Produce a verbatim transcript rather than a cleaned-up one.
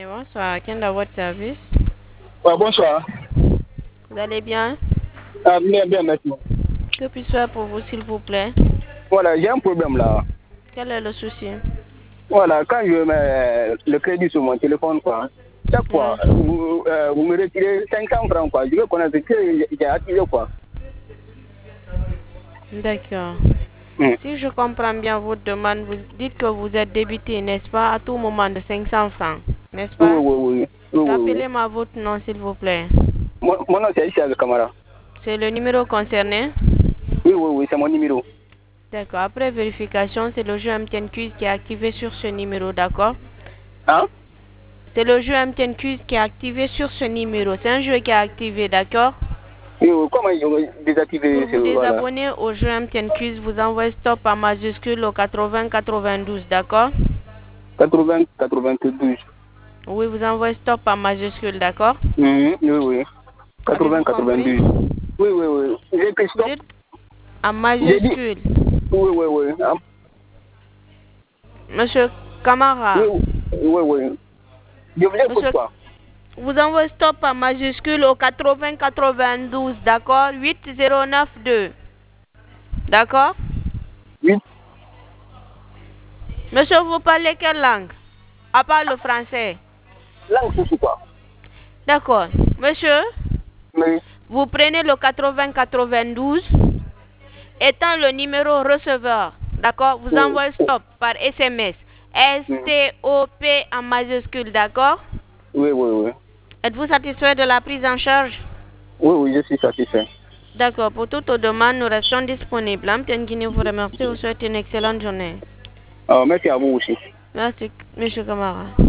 Bonsoir, quel est votre service? Ouais, bonsoir. Vous allez bien? Ah, bien, bien, merci. Que puis-je faire pour vous, s'il vous plaît? Voilà, j'ai un problème là. Quel est le souci? Voilà, quand je mets le crédit sur mon téléphone, quoi, chaque fois, Oui. vous, euh, vous me retirez cinq cents francs, quoi. Je veux connaître ce que j'ai activé, quoi. D'accord. Hmm. Si je comprends bien votre demande, vous dites que vous êtes débité, n'est-ce pas, à tout moment de cinq cents francs, n'est-ce Oui, pas? oui, oui. Oui, oui, oui. Rappelez-moi votre nom, s'il vous plaît. Mon, mon nom, c'est Issa Camara. C'est le numéro concerné? Oui, oui, oui, c'est mon numéro. D'accord. Après vérification, c'est le jeu M T N Quiz qui est activé sur ce numéro, d'accord? Hein? C'est le jeu M T N Quiz qui est activé sur ce numéro. C'est un jeu qui est activé, d'accord? Oui, oui, comment ils ont désactivé Pour ce, vous voilà. désabonner au jeu M T N Quiz, vous envoyez stop en majuscule au quatre-vingts quatre-vingt-douze, d'accord? quatre-vingts quatre-vingt-douze. Oui, vous envoyez stop en majuscule, d'accord? Mhm, oui, oui. Avez-vous quatre-vingts compris? quatre-vingt-douze. Oui, oui, oui. J'ai pris Vous stop. dites en J'ai dit. majuscule. Oui, oui, oui. Ah, Monsieur oui, Camara, oui, oui. Je vous écoute, monsieur, quoi. vous envoyez stop en majuscule au quatre-vingts quatre-vingt-douze, d'accord? huit zéro neuf deux, d'accord? Oui. Monsieur, vous parlez quelle langue? À part le français. Langue, c'est quoi? D'accord. Monsieur, Oui. vous prenez le quatre-vingts quatre-vingt-douze étant le numéro receveur. D'accord? Vous Oui, envoyez stop par S M S. S T O P en majuscule, d'accord? oui, oui, oui. Êtes-vous satisfait de la prise en charge? Oui, oui, je suis satisfait. D'accord. Pour toute demande, nous restons disponibles. Amten Guinée vous remercie. Vous souhaite une excellente journée. Alors, merci à vous aussi. Merci, monsieur Camara.